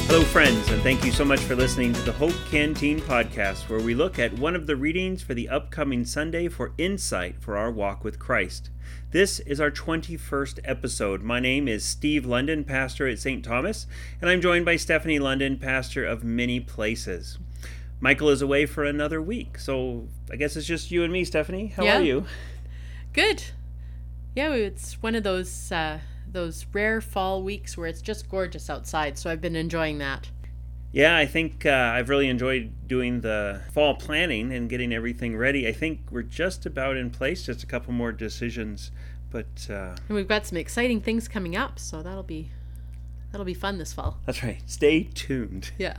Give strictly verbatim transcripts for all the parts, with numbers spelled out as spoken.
Hello, friends, and thank you so much for listening to the Hope Canteen podcast, where we look at one of the readings for the upcoming Sunday for insight for our walk with Christ. This is our twenty-first episode. My name is Steve London, pastor at Saint Thomas, and I'm joined by Stephanie London, pastor of many places. Michael is away for another week, so I guess it's just you and me, Stephanie. How yeah. are you? Good. Yeah, it's one of those uh, those rare fall weeks where it's just gorgeous outside, so I've been enjoying that. Yeah, I think uh, I've really enjoyed doing the fall planning and getting everything ready. I think we're just about in place, just a couple more decisions, but uh, and we've got some exciting things coming up, so that'll be that'll be fun this fall. That's right. Stay tuned. Yeah.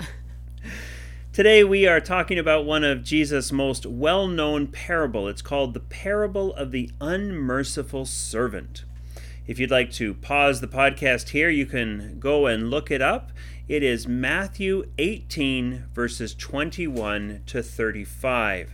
Today we are talking about one of Jesus' most well-known parable. It's called the Parable of the Unmerciful Servant. If you'd like to pause the podcast here, you can go and look it up. It is Matthew eighteen, verses twenty-one to thirty-five.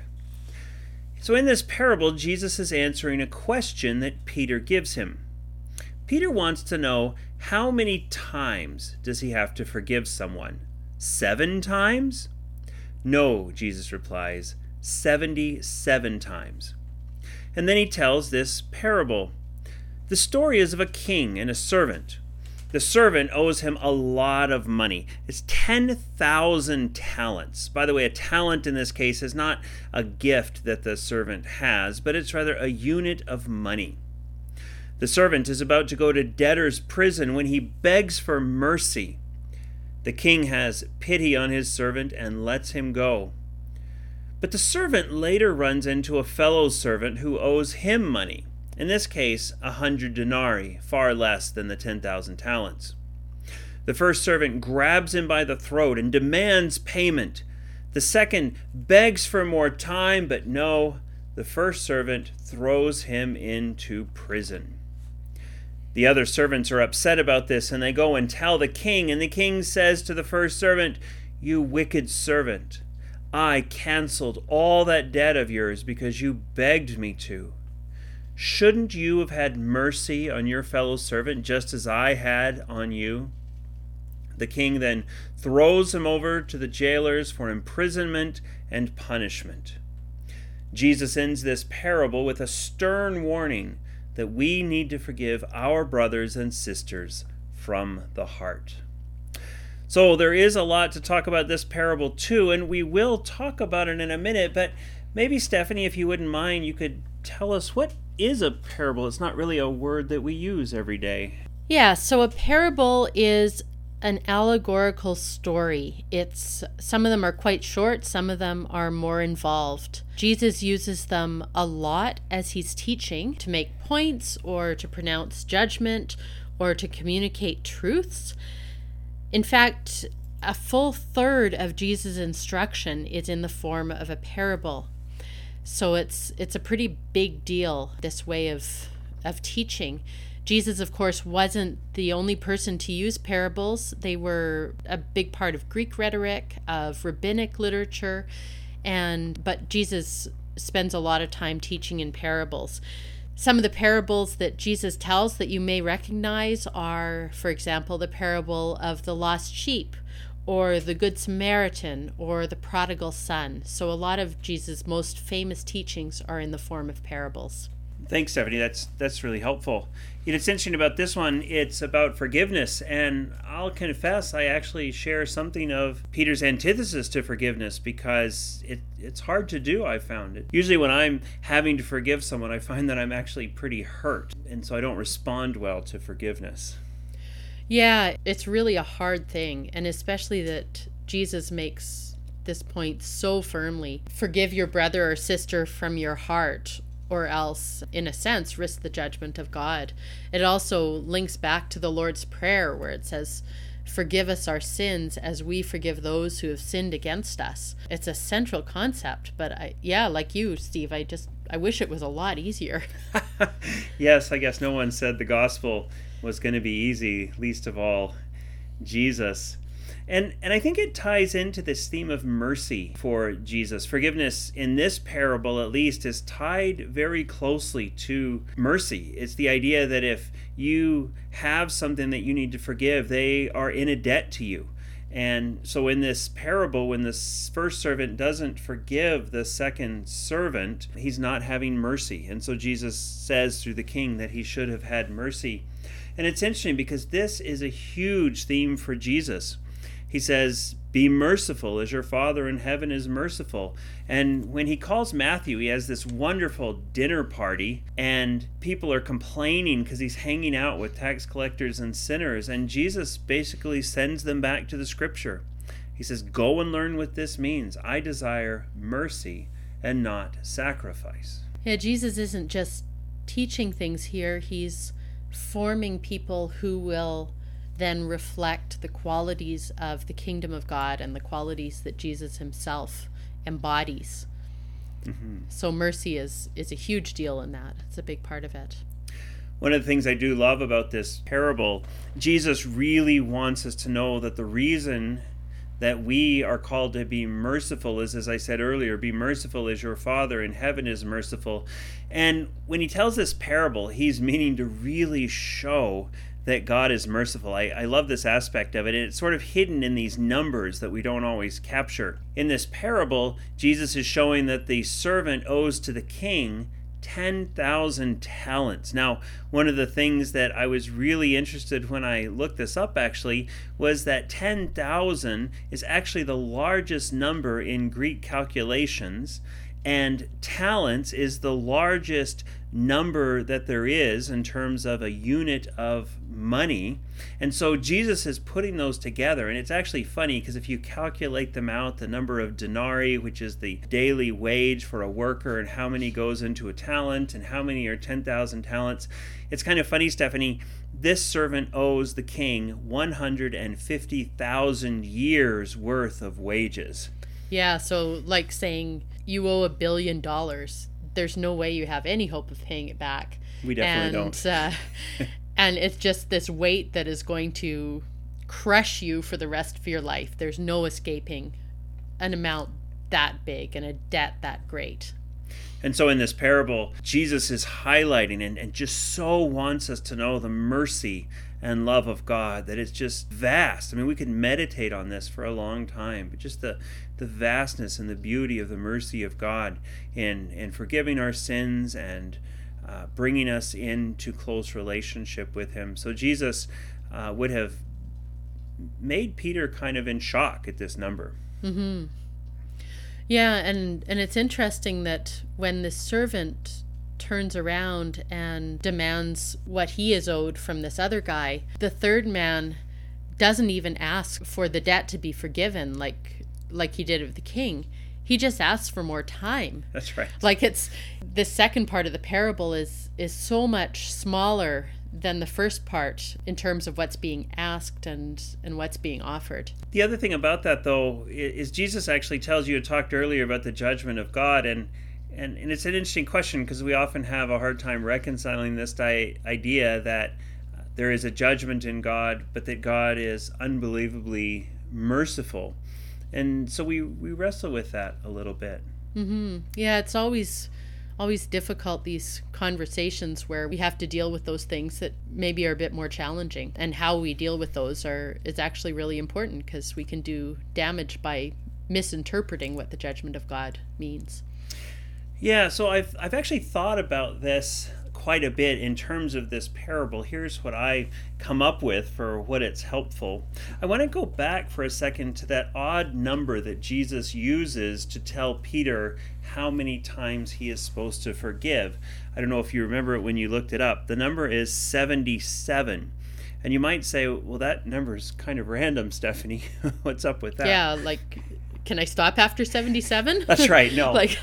So in this parable, Jesus is answering a question that Peter gives him. Peter wants to know, how many times does he have to forgive someone? Seven times? No, Jesus replies, seventy-seven times. And then he tells this parable. The story is of a king and a servant. The servant owes him a lot of money. It's ten thousand talents. By the way, a talent in this case is not a gift that the servant has, but it's rather a unit of money. The servant is about to go to debtor's prison when he begs for mercy. The king has pity on his servant and lets him go. But the servant later runs into a fellow servant who owes him money. In this case, a hundred denarii, far less than the ten thousand talents. The first servant grabs him by the throat and demands payment. The second begs for more time, but no, the first servant throws him into prison. The other servants are upset about this, and they go and tell the king, and the king says to the first servant, "You wicked servant, I canceled all that debt of yours because you begged me to. Shouldn't you have had mercy on your fellow servant just as I had on you?" The king then throws him over to the jailers for imprisonment and punishment. Jesus ends this parable with a stern warning that we need to forgive our brothers and sisters from the heart. So there is a lot to talk about this parable too, and we will talk about it in a minute, but maybe, Stephanie, if you wouldn't mind, you could tell us, what is a parable? It's not really a word that we use every day. Yeah, so a parable is an allegorical story. It's some of them are quite short, some of them are more involved. Jesus uses them a lot as he's teaching to make points or to pronounce judgment or to communicate truths. In fact, a full third of Jesus' instruction is in the form of a parable. So it's it's a pretty big deal, this way of of teaching. Jesus, of course, wasn't the only person to use parables. They were a big part of Greek rhetoric, of rabbinic literature, and but Jesus spends a lot of time teaching in parables. Some of the parables that Jesus tells that you may recognize are, for example, the parable of the lost sheep, or the Good Samaritan, or the prodigal son. So a lot of Jesus' most famous teachings are in the form of parables. Thanks, Stephanie. That's that's really helpful. You know, it's interesting about this one. It's about forgiveness, and I'll confess I actually share something of Peter's antithesis to forgiveness because it it's hard to do, I found it. Usually when I'm having to forgive someone, I find that I'm actually pretty hurt, and so I don't respond well to forgiveness. Yeah, it's really a hard thing, and especially that Jesus makes this point so firmly. Forgive your brother or sister from your heart, or else, in a sense, risk the judgment of God. It also links back to the Lord's Prayer, where it says, "Forgive us our sins as we forgive those who have sinned against us." It's a central concept, but I, yeah, like you, Steve, I just, I wish it was a lot easier. Yes, I guess no one said the gospel was going to be easy, least of all Jesus. And and I think it ties into this theme of mercy for Jesus. Forgiveness in this parable, at least, is tied very closely to mercy. It's the idea that if you have something that you need to forgive, they are in a debt to you. And so in this parable, when the first servant doesn't forgive the second servant, he's not having mercy. And so Jesus says through the king that he should have had mercy. And it's interesting because this is a huge theme for Jesus. He says, be merciful as your Father in heaven is merciful. And when he calls Matthew, he has this wonderful dinner party, and people are complaining because he's hanging out with tax collectors and sinners. And Jesus basically sends them back to the scripture. He says, go and learn what this means. I desire mercy and not sacrifice. Yeah, Jesus isn't just teaching things here. He's forming people who will then reflect the qualities of the kingdom of God and the qualities that Jesus himself embodies. Mm-hmm. So mercy is is a huge deal in that. It's a big part of it. One of the things I do love about this parable, Jesus really wants us to know that the reason that we are called to be merciful is, as I said earlier, be merciful as your Father in heaven is merciful. And when he tells this parable, he's meaning to really show that God is merciful. I, I love this aspect of it. It's sort of hidden in these numbers that we don't always capture. In this parable, Jesus is showing that the servant owes to the king ten thousand talents. Now, one of the things that I was really interested when I looked this up actually was that ten thousand is actually the largest number in Greek calculations, and talents is the largest number that there is in terms of a unit of money. And so Jesus is putting those together, and it's actually funny because if you calculate them out, the number of denarii, which is the daily wage for a worker, and how many goes into a talent and how many are ten thousand talents, it's kind of funny, Stephanie. This servant owes the king one hundred fifty thousand years worth of wages. Yeah, so like saying you owe a billion dollars. There's no way you have any hope of paying it back. We definitely and, don't. uh, and it's just this weight that is going to crush you for the rest of your life. There's no escaping an amount that big and a debt that great. And so in this parable, Jesus is highlighting and, and just so wants us to know the mercy and love of God, that it's just vast. I mean, we could meditate on this for a long time, but just the, the vastness and the beauty of the mercy of God in, in forgiving our sins and uh, bringing us into close relationship with him. So Jesus uh, would have made Peter kind of in shock at this number. Mm-hmm. Yeah, and, and it's interesting that when the servant turns around and demands what he is owed from this other guy, the third man doesn't even ask for the debt to be forgiven like like he did of the king. He just asks for more time. That's right. Like it's the second part of the parable is is so much smaller than the first part in terms of what's being asked and and what's being offered. The other thing about that, though, is Jesus actually tells you, you talked earlier about the judgment of God, and And, and it's an interesting question because we often have a hard time reconciling this di- idea that uh, there is a judgment in God, but that God is unbelievably merciful. And so we, we wrestle with that a little bit. Mm-hmm. Yeah, it's always always difficult, these conversations where we have to deal with those things that maybe are a bit more challenging. And how we deal with those are is actually really important because we can do damage by misinterpreting what the judgment of God means. Yeah, so I've I've actually thought about this quite a bit in terms of this parable. Here's what I come up with for what it's helpful. I want to go back for a second to that odd number that Jesus uses to tell Peter how many times he is supposed to forgive. I don't know if you remember it when you looked it up. The number is seventy-seven. And you might say, well, that number is kind of random, Stephanie. What's up with that? Yeah, like, can I stop after seventy-seven? That's right. No. like,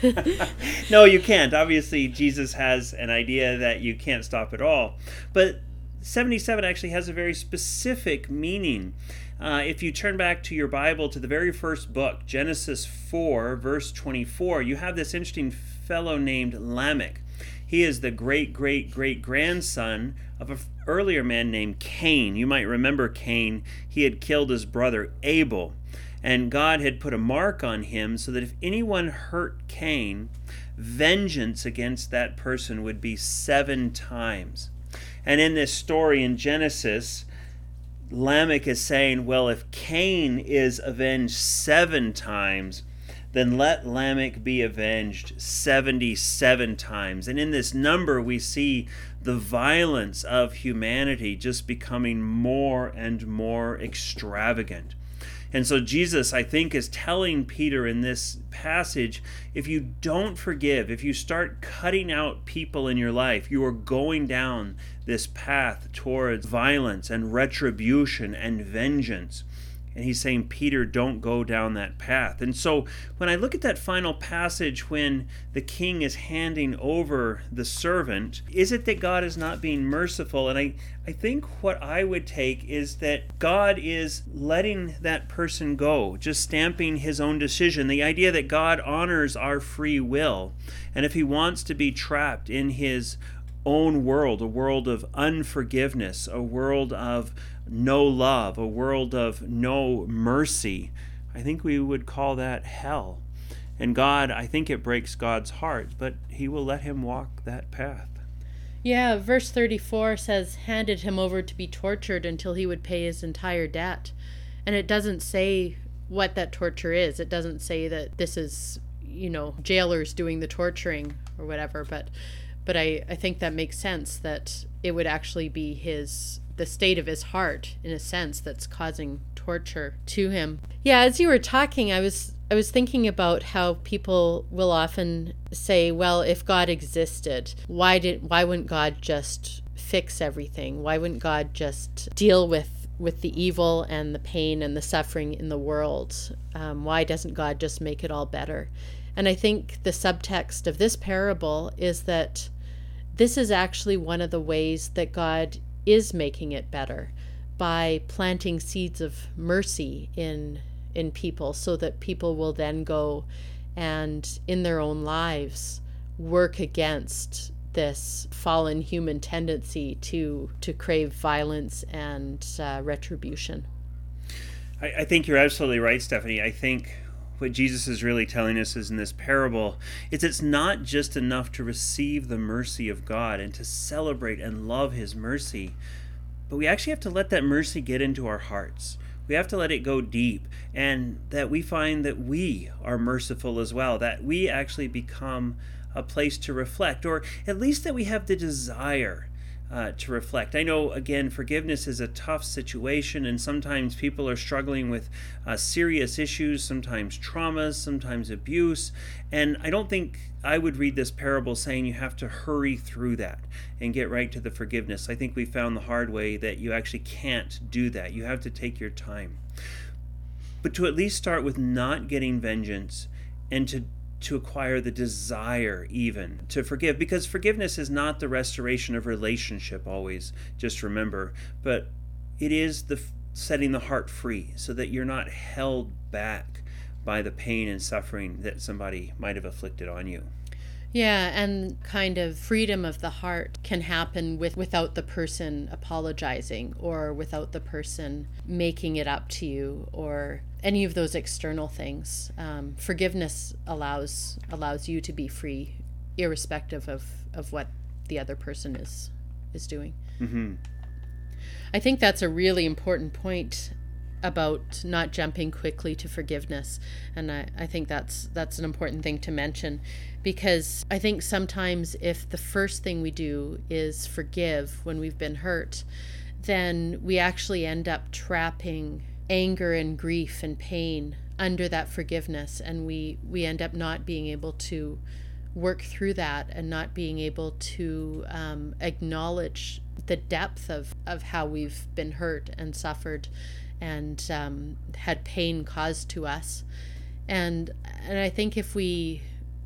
no, you can't. Obviously, Jesus has an idea that you can't stop at all. But seventy-seven actually has a very specific meaning. Uh, if you turn back to your Bible to the very first book, Genesis four, verse twenty-four, you have this interesting fellow named Lamech. He is the great, great, great grandson of an earlier man named Cain. You might remember Cain. He had killed his brother Abel. And God had put a mark on him so that if anyone hurt Cain, vengeance against that person would be seven times. And in this story in Genesis, Lamech is saying, well, if Cain is avenged seven times, then let Lamech be avenged seventy-seven times. And in this number, we see the violence of humanity just becoming more and more extravagant. And so Jesus, I think, is telling Peter in this passage, if you don't forgive, if you start cutting out people in your life, you are going down this path towards violence and retribution and vengeance. And he's saying, Peter, don't go down that path. And so when I look at that final passage when the king is handing over the servant, is it that God is not being merciful? And I, I think what I would take is that God is letting that person go, just stamping his own decision. The idea that God honors our free will. And if he wants to be trapped in his own world, a world of unforgiveness, a world of no love, a world of no mercy, I think we would call that hell. And God, I think it breaks God's heart, but he will let him walk that path. Yeah, verse thirty-four says, handed him over to be tortured until he would pay his entire debt. And it doesn't say what that torture is. It doesn't say that this is, you know, jailers doing the torturing or whatever, but but I, I think that makes sense, that it would actually be his the state of his heart, in a sense, that's causing torture to him. Yeah, as you were talking, I was I was thinking about how people will often say, well, if God existed, why did why wouldn't God just fix everything? Why wouldn't God just deal with with the evil and the pain and the suffering in the world? Um, why doesn't God just make it all better? And I think the subtext of this parable is that this is actually one of the ways that God is making it better, by planting seeds of mercy in in people, so that people will then go and in their own lives work against this fallen human tendency to to crave violence and uh, retribution. I, I think you're absolutely right, Stephanie. I think what Jesus is really telling us is in this parable is it's not just enough to receive the mercy of God and to celebrate and love his mercy, but we actually have to let that mercy get into our hearts. We have to let it go deep, and that we find that we are merciful as well, that we actually become a place to reflect, or at least that we have the desire Uh, to reflect. I know, again, forgiveness is a tough situation, and sometimes people are struggling with uh, serious issues, sometimes traumas, sometimes abuse, and I don't think I would read this parable saying you have to hurry through that and get right to the forgiveness. I think we found the hard way that you actually can't do that. You have to take your time. But to at least start with not getting vengeance, and to to acquire the desire even to forgive, because forgiveness is not the restoration of relationship always, just remember, but it is the setting the heart free so that you're not held back by the pain and suffering that somebody might have afflicted on you. Yeah, and kind of freedom of the heart can happen with without the person apologizing, or without the person making it up to you, or any of those external things. Um, forgiveness allows allows you to be free, irrespective of, of what the other person is is doing. Mm-hmm. I think that's a really important point about not jumping quickly to forgiveness, and I, I think that's that's an important thing to mention, because I think sometimes if the first thing we do is forgive when we've been hurt, then we actually end up trapping anger and grief and pain under that forgiveness, and we we end up not being able to work through that, and not being able to um, acknowledge the depth of, of how we've been hurt and suffered and um, had pain caused to us. And and I think if we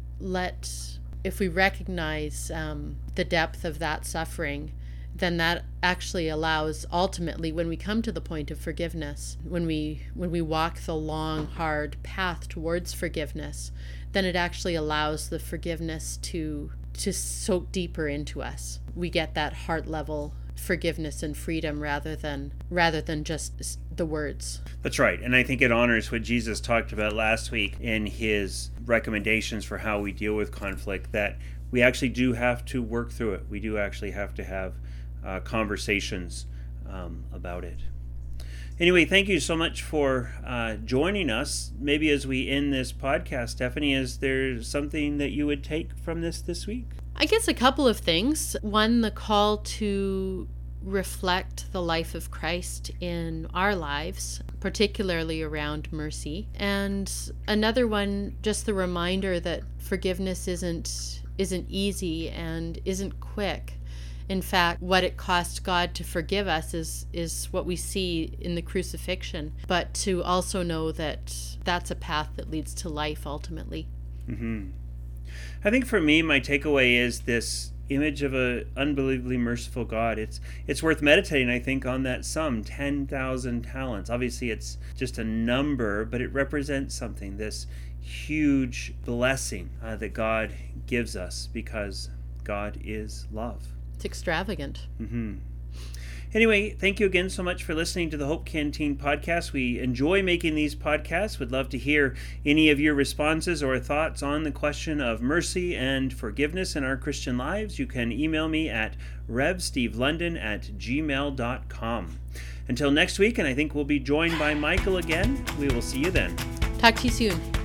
let, if we recognize um, the depth of that suffering, then that actually allows, ultimately, when we come to the point of forgiveness, when we when we walk the long, hard path towards forgiveness, then it actually allows the forgiveness to to soak deeper into us. We get that heart level forgiveness and freedom rather than rather than just the words. That's right. And I think it honors what Jesus talked about last week in his recommendations for how we deal with conflict, that we actually do have to work through it. We do actually have to have uh, conversations um, about it. Anyway, thank you so much for uh, joining us. Maybe as we end this podcast, Stephanie, is there something that you would take from this this week? I guess a couple of things. One, the call to reflect the life of Christ in our lives, particularly around mercy. And another one, just the reminder that forgiveness isn't isn't easy and isn't quick. In fact, what it cost God to forgive us is is what we see in the crucifixion, but to also know that that's a path that leads to life ultimately. Mm-hmm. I think for me, my takeaway is this image of an unbelievably merciful God. It's it's worth meditating, I think, on that sum, ten thousand talents. Obviously, it's just a number, but it represents something, this huge blessing uh, that God gives us because God is love. It's extravagant. Mm-hmm. Anyway, thank you again so much for listening to the Hope Canteen podcast. We enjoy making these podcasts. Would love to hear any of your responses or thoughts on the question of mercy and forgiveness in our Christian lives. You can email me at rev steve london at gmail dot com. Until next week, and I think we'll be joined by Michael again. We will see you then. Talk to you soon.